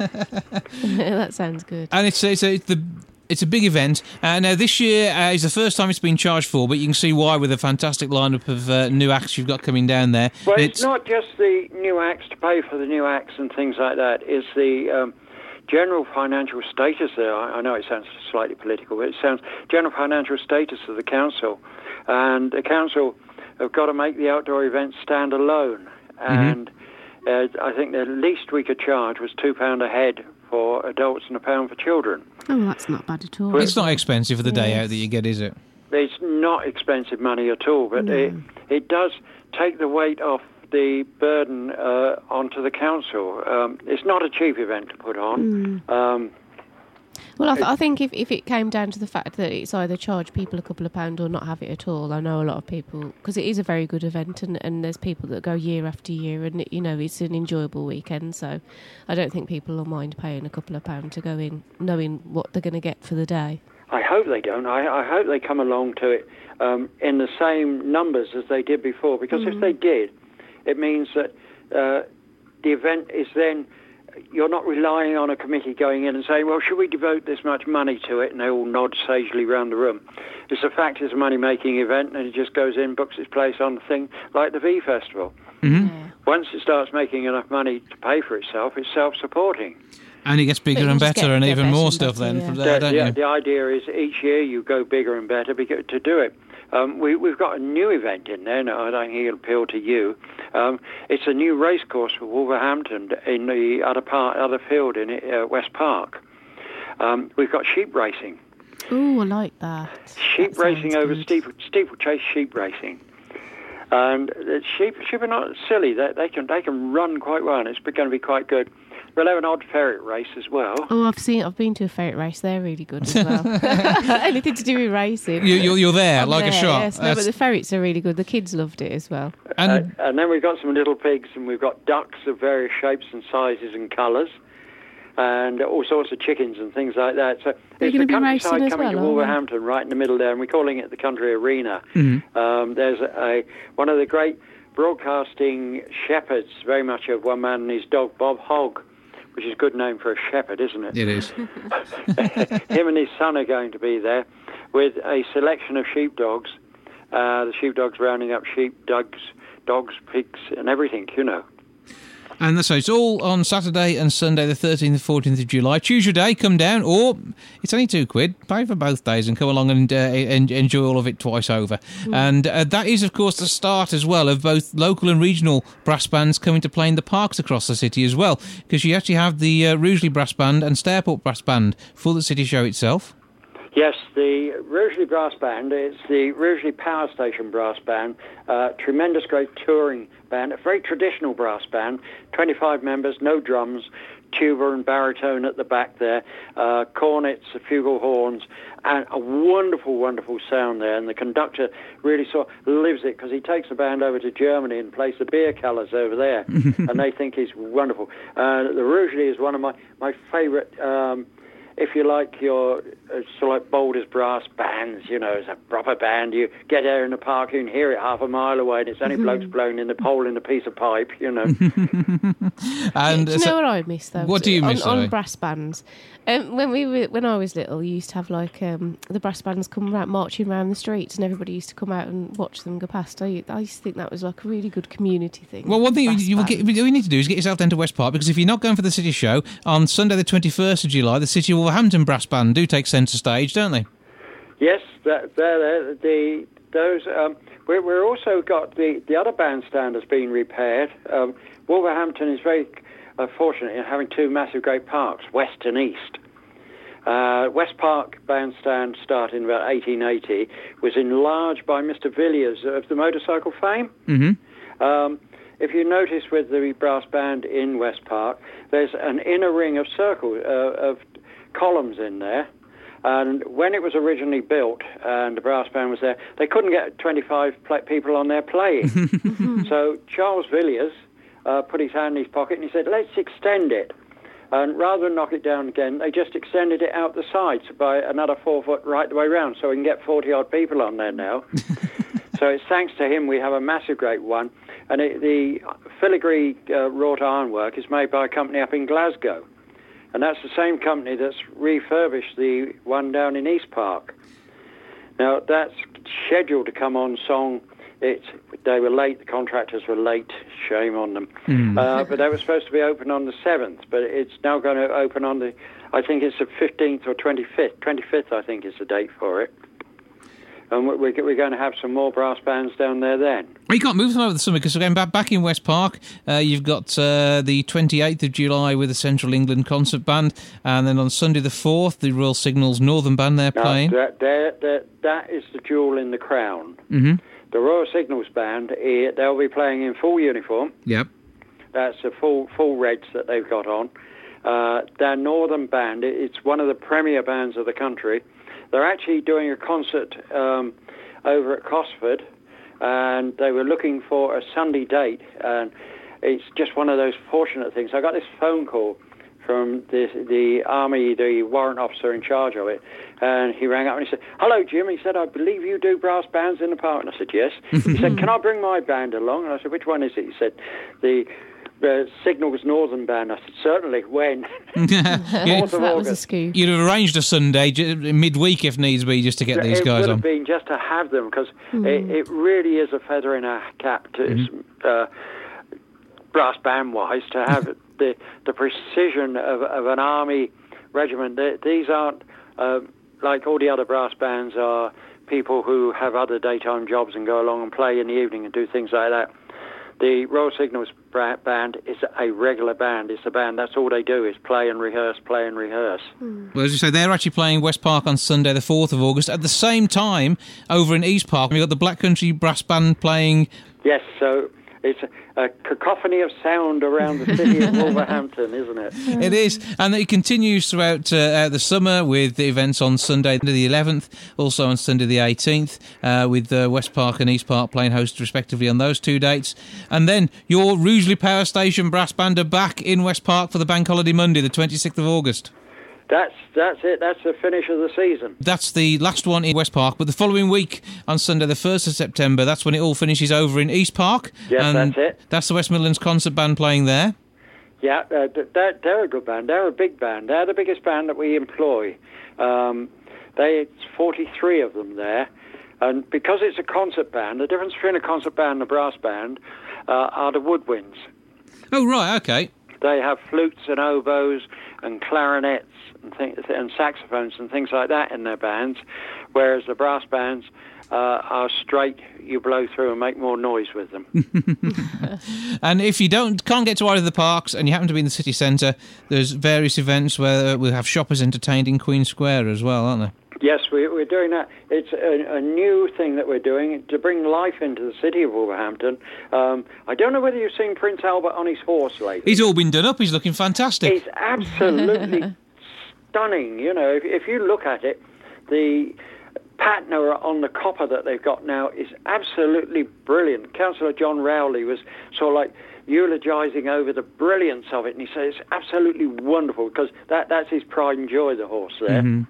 That sounds good. And it's it's, it's the it's a big event. Uh, now this year uh, is the first time it's been charged for, but you can see why with a fantastic lineup of uh, new acts you've got coming down there. Well, it's, not just the new acts to pay for the new acts and things like that. It's the um, general financial status there. I, I know it sounds slightly political, but it sounds general financial status of the council. And the council have got to make the outdoor events stand alone. And uh, I think the least we could charge was two pound a head for adults and a pound for children. Oh, well, that's not bad at all. It's not expensive for the day Yes. out that you get, is it? It's not expensive money at all, but No. it it does take the weight off the burden uh, onto the council. Um, it's not a cheap event to put on. Um, Well, I, th- I think if, if it came down to the fact that it's either charge people a couple of pounds or not have it at all, I know a lot of people, because it is a very good event, and, and there's people that go year after year, and, you know, it's an enjoyable weekend, so I don't think people will mind paying a couple of pounds to go in, knowing what they're going to get for the day. I hope they don't. I, I hope they come along to it um, in the same numbers as they did before, because if they did, it means that uh, the event is then, you're not relying on a committee going in and saying, well, should we devote this much money to it? And they all nod sagely round the room. It's a fact it's a money-making event, and it just goes in, books its place on the thing, like the V Festival. Mm-hmm. Once it starts making enough money to pay for itself, it's self-supporting. And it gets bigger But and you just better get- and get even better more and stuff better, then yeah. from there, The, don't the, you? the idea is each year you go bigger and better because, to do it. Um, we, we've got a new event in there. No, I don't think it'll appeal to you. Um, it's a new race course for Wolverhampton in the other part, other field in uh, West Park. Um, we've got sheep racing. Ooh, I like that. Sheep That racing sounds over good. steeple, steeplechase sheep racing. And uh, sheep, sheep are not silly. They, they can they can run quite well, and it's going to be quite good. We'll have an odd ferret race as well. Oh, I've seen. I've been to a ferret race. They're really good as well. Anything to do with racing. You, you're, you're there, I'm like a there, shot. Yes, no, That's- but the ferrets are really good. The kids loved it as well. and Uh, and then we've got some little pigs, and we've got ducks of various shapes and sizes and colours, and all sorts of chickens and things like that. So They're it's gonna the be racing countryside as coming well, to aren't they? Wolverhampton, right in the middle there, and we're calling it the Country Arena. Mhm. Um, there's a one of the great broadcasting shepherds, very much of one man and his dog, Bob Hogg, which is a good name for a shepherd, isn't it? it is. Him and his son are going to be there. with a selection of sheepdogs. Uh, the sheepdogs rounding up sheep, dogs, dogs, pigs, and everything, you know. And so it's all on Saturday and Sunday, the thirteenth and fourteenth of July. Choose your day, come down, or it's only two quid. Pay for both days and come along and, uh, and enjoy all of it twice over. Mm. And uh, that is, of course, the start as well of both local and regional brass bands coming to play in the parks across the city as well, because you actually have the uh, Rugeley Brass Band and Stairport Brass Band for the city show itself. Yes, the Rugeley Brass Band, it's the Rugeley Power Station Brass Band, uh, tremendous great touring band, a very traditional brass band, twenty-five members, no drums, tuba and baritone at the back there, uh, cornets, fugal horns, and a wonderful, wonderful sound there. And the conductor really sort of lives it because he takes the band over to Germany and plays the beer colours over there, and they think he's wonderful. Uh, the Rugeley is one of my, my favourite... Um, If you like your uh, sort of like Boulders brass bands, you know, it's a proper band. You get there in the park, you can hear it half a mile away, and it's only blokes blowing in the pole in a piece of pipe, you know. And do you so, know what I miss though? What do you miss? On, Sorry? on brass bands, um, when we were when I was little, you used to have like um, the brass bands come around, marching around the streets, and everybody used to come out and watch them go past. I, I used to think that was like a really good community thing. Well, one thing you, brass you, will get, what you need to do is get yourself down to West Park, because if you're not going for the city show on Sunday the twenty-first of July, the City of Wolverhampton Brass Band do take centre stage, don't they? Yes, that, they're, the those. Um, we're, we're also got the the other bandstand has been repaired. Um, Wolverhampton is very uh, fortunate in having two massive great parks, west and east. Uh, West Park bandstand, starting about eighteen eighty, was enlarged by Mister Villiers of the motorcycle fame. Mm-hmm. Um, if you notice with the brass band in West Park, there's an inner ring of circles uh, of columns in there. And when it was originally built and the brass band was there, they couldn't get twenty-five pl- people on there playing. So Charles Villiers uh, put his hand in his pocket and he said, let's extend it. And rather than knock it down again, they just extended it out the sides by another four foot right the way round, so we can get forty-odd people on there now. So it's thanks to him we have a massive great one. And it, the filigree uh, wrought ironwork is made by a company up in Glasgow. And that's the same company that's refurbished the one down in East Park. Now, that's scheduled to come on song. It's, they were late, the contractors were late, shame on them. Mm. Uh, but they were supposed to be open on the seventh, but it's now going to open on the, I think it's the fifteenth or twenty-fifth. twenty-fifth, I think, is the date for it. And we're, we're going to have some more brass bands down there then. Well, you can't move them over the summer because again, back, back in West Park, uh, you've got uh, the twenty-eighth of July with the Central England Concert Band, and then on Sunday the fourth, the Royal Signals Northern Band they're now, playing. That, that, that, that is the jewel in the crown. Mm-hmm. The Royal Signals Band, eh, they'll be playing in full uniform. Yep. That's the full full reds that they've got on. Uh, their Northern Band, it's one of the premier bands of the country. They're actually doing a concert um, over at Cosford, and they were looking for a Sunday date, and it's just one of those fortunate things. I got this phone call from the, the Army, the warrant officer in charge of it, and he rang up and he said, hello, Jim. He said, I believe you do brass bands in the park. And I said, yes. He said, can I bring my band along? And I said, which one is it? He said, the... Uh, Signals Northern Band. I said, certainly, when? Yes, that was a scoop. You'd have arranged a Sunday j- midweek if needs be just to get these it guys on. It would on. have been just to have them because mm. it, it really is a feather in our cap to Mm-hmm. uh, brass band-wise to have the the precision of, of an army regiment. They, these aren't uh, like all the other brass bands are people who have other daytime jobs and go along and play in the evening and do things like that. The Royal Signals Band is a regular band. It's a band, that's all they do is play and rehearse, play and rehearse. Mm. Well, as you say, they're actually playing West Park on Sunday the fourth of August. At the same time, over in East Park, we've got the Black Country Brass Band playing... Yes, so it's a, a cacophony of sound around the city of Wolverhampton, isn't it? It is, and it continues throughout uh, the summer with the events on Sunday the eleventh, also on Sunday the eighteenth, uh, with uh, West Park and East Park playing host respectively on those two dates. And then your Rugeley Power Station Brass Band are back in West Park for the Bank Holiday Monday, the twenty-sixth of August. That's that's it. That's the finish of the season. That's the last one in West Park. But the following week, on Sunday the first of September, that's when it all finishes over in East Park. Yes, and that's it. That's the West Midlands Concert Band playing there. Yeah, uh, they're, they're a good band. They're a big band. They're the biggest band that we employ. Um, They it's forty-three of them there, and because it's a concert band, the difference between a concert band and a brass band uh, are the woodwinds. Oh, right, okay. They have flutes and oboes and clarinets and, th- and saxophones and things like that in their bands, whereas the brass bands uh, are straight. You blow through and make more noise with them. And if you don't can't get to either of the parks and you happen to be in the city centre, there's various events where we'll have shoppers entertained in Queen Square as well, aren't there? Yes, we, we're doing that. It's a, a new thing that we're doing to bring life into the city of Wolverhampton. Um, I don't know whether you've seen Prince Albert on his horse lately. He's all been done up. He's looking fantastic. It's absolutely stunning. You know, if, if you look at it, the patina on the copper that they've got now is absolutely brilliant. Councillor John Rowley was sort of like eulogising over the brilliance of it, and he said it's absolutely wonderful because that, that's his pride and joy, the horse there. Mm-hmm.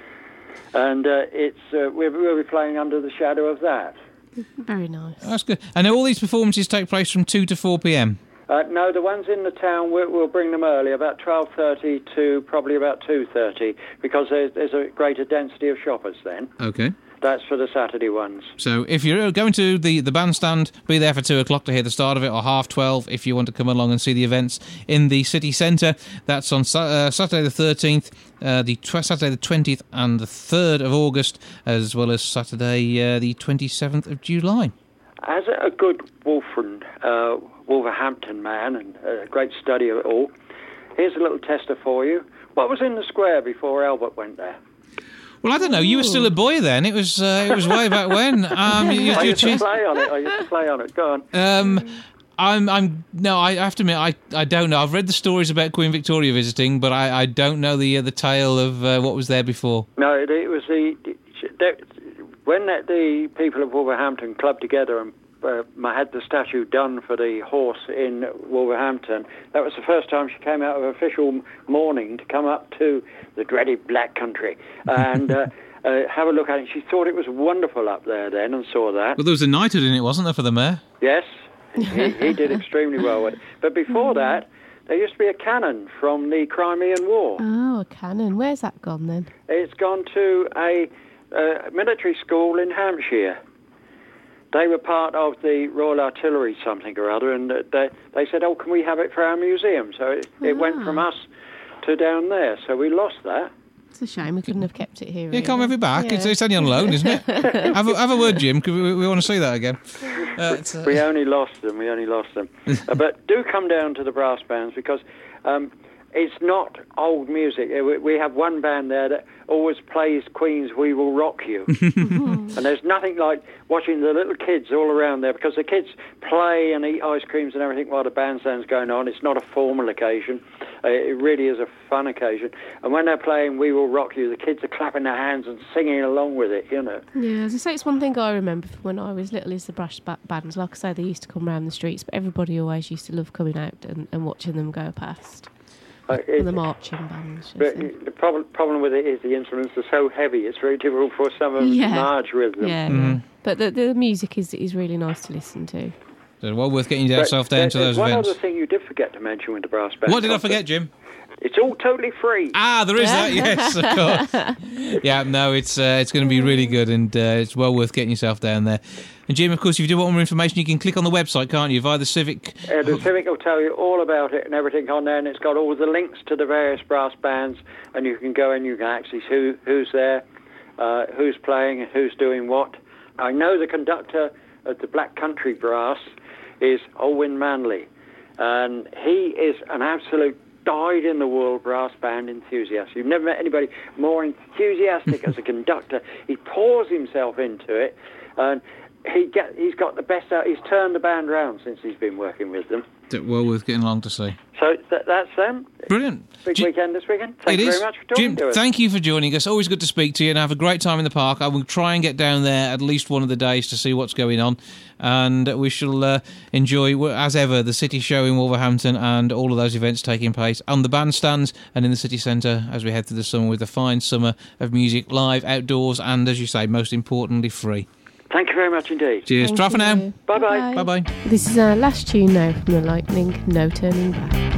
And uh, it's uh, we'll, we'll be playing under the shadow of that. Very nice. That's good. And all these performances take place from two to four p.m. Uh, no, the ones in the town, we'll, we'll bring them early, about twelve thirty to probably about two thirty, because there's, there's a greater density of shoppers then. Okay. That's for the Saturday ones. So if you're going to the, the bandstand, be there for two o'clock to hear the start of it, or half twelve if you want to come along and see the events in the city centre. That's on uh, Saturday the thirteenth, uh, the tw- Saturday the twentieth and the third of August, as well as Saturday uh, the twenty-seventh of July. As a good Wolfram, uh, Wolverhampton man and a great study of it all, here's a little tester for you. What was in the square before Albert went there? Well, I don't know. You were still a boy then. It was uh, it was way back when. Um, you, I you, used to play on it. I used to play on it. Go on. Um, I'm I'm no. I have to admit, I, I don't know. I've read the stories about Queen Victoria visiting, but I, I don't know the uh, the tale of uh, what was there before. No, it, it was the, the when the, the people of Wolverhampton clubbed together and uh, had the statue done for the horse in Wolverhampton. That was the first time she came out of official mourning to come up to the dreaded Black Country and uh, uh, have a look at it. She thought it was wonderful up there then and saw that. Well, there was a knighthood in it, wasn't there, for the mayor? Yes, he, he did extremely well with it. But before that, there used to be a cannon from the Crimean War. Oh, a cannon. Where's that gone then? It's gone to a uh, military school in Hampshire. They were part of the Royal Artillery something or other, and they, they said, oh, can we have it for our museum? So it, it Ah. went from us to down there, so we lost that. It's a shame we couldn't have kept it here. Yeah, can't have it back. Yeah. It's, it's only on loan, isn't it? have, a, have a word, Jim, because we, we want to see that again. Uh, it's, uh, We only lost them, we only lost them. uh, but do come down to the brass bands, because um, it's not old music. Uh, We, we have one band there that always plays Queen's We Will Rock You. And there's nothing like watching the little kids all around there, because the kids play and eat ice creams and everything while the bandstand's going on. It's not a formal occasion. Uh, it really is a fun occasion. And when they're playing We Will Rock You, the kids are clapping their hands and singing along with it, you know. Yeah, as I say, it's one thing I remember from when I was little is the brass ba- bands. Like I say, they used to come around the streets, but everybody always used to love coming out and, and watching them go past. Uh, And it- the marching bands. you But see. the problem problem with it is the instruments are so heavy. It's very difficult for some of them Yeah. to march with them. Yeah, Mm-hmm. yeah. But the, the music is is really nice to listen to. so well worth getting But yourself down there- to there's those one events. other thing you did forget to mention with the brass band. What did I concert. forget, Jim? It's all totally free. Ah, there is that. Yes, of course. Yeah, no, it's uh, it's going to be really good, and uh, it's well worth getting yourself down there. And Jim, of course, if you do want more information, you can click on the website, can't you, via the Civic? Uh, the Civic will tell you all about it and everything on there, and it's got all the links to the various brass bands, and you can go in, you can actually see who, who's there, uh, who's playing, and who's doing what. I know the conductor of the Black Country Brass is Owen Manley, and he is an absolute dyed-in-the-wool brass band enthusiast. You've never met anybody more enthusiastic as a conductor. He pours himself into it, and he get, he's got the best out. He's turned the band round since he's been working with them. Well worth getting along to see. So th- that's them. Brilliant. Big Jim- weekend this weekend. Thank It you is. very much for talking Jim, to us. thank you for joining us. Always good to speak to you, and have a great time in the park. I will try and get down there at least one of the days to see what's going on, and we shall uh, enjoy, as ever, the City Show in Wolverhampton and all of those events taking place on the bandstands and in the city centre as we head through the summer with a fine summer of music, live, outdoors, and, as you say, most importantly, free. Thank you very much indeed. Cheers. Thank Try for now. you. Bye-bye. Bye-bye. This is our last tune now from The Lightning, No Turning Back.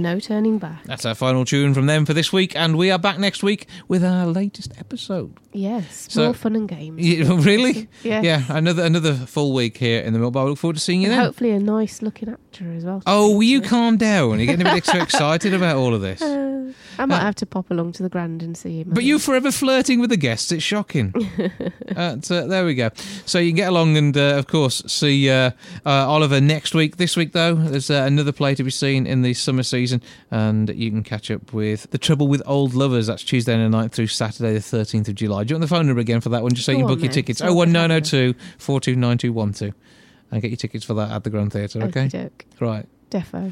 No turning back. That's our final tune from them for this week, and we are back next week with our latest episode. Yes, So- more fun and games. Yeah, really? Yes. Yeah, another another full week here in the Milk Bar. I look forward to seeing you And then. hopefully a nice looking actor as well. Oh, will you calm down? You're getting a bit too excited about all of this. Uh, I might have to pop along to the Grand and see him. But you're forever flirting with the guests. It's shocking. uh, so there we go. So you can get along and, uh, of course, see uh, uh, Oliver next week. This week, though, there's uh, another play to be seen in the summer season, and you can catch up with The Trouble with Old Lovers. That's Tuesday the ninth through Saturday the thirteenth of July. Do you want the phone number again for that one, just so you Go can on book your then. tickets? Start oh one the nine oh phone two, four two nine two one two. And get your tickets for that at the Grand Theatre, okay? Okey-doke. Right. Defo.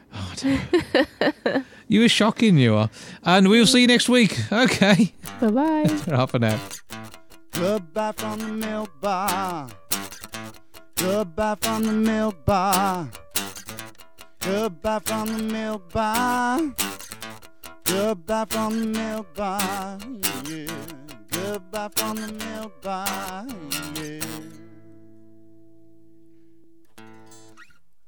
You were shocking, you are. And we'll see you next week. Okay. Bye-bye. Half an hour. Goodbye from the Milk Bar. Goodbye from the Milk Bar. Goodbye from the Milk Bar. Goodbye from the Milk Bar. Yeah. Goodbye from the Milk Bar. Yeah.